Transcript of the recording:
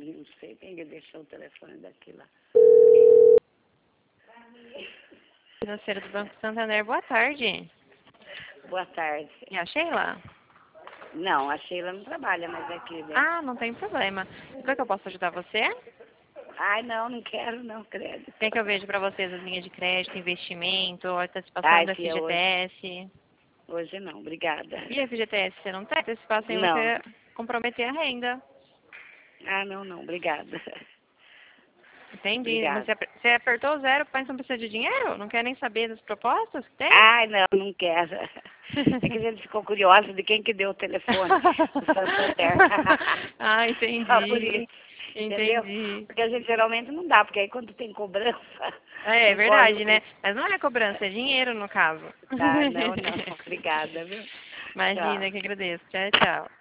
Não sei quem que deixou o telefone daqui lá. Financeira do Banco Santander, boa tarde. Boa tarde. É a Sheila? Não, a Sheila não trabalha mais aqui, né? Ah, não tem problema. Como é que eu posso ajudar você? Ai, não quero não, crédito. Quer que eu veja para vocês as linhas de crédito, investimento, antecipação Ai, da tia, FGTS? hoje não, obrigada. E a FGTS, você não tem? Antecipação sem Não. você comprometer a renda. Ah, não, obrigada. Entendi. Obrigada. Você apertou o zero, mas não precisa de dinheiro? Não quer nem saber das propostas que tem? Ai, não quero. É que a gente ficou curiosa de quem que deu o telefone do Santander. Ah, Só por entendi. isso, entendeu? Entendi. Porque a gente geralmente não dá, porque aí quando tem cobrança, É, é não corre o verdade, né? risco. Mas não é cobrança, é dinheiro no caso. Tá, não, obrigada, viu? Imagina, Tchau. que agradeço. Tchau, tchau.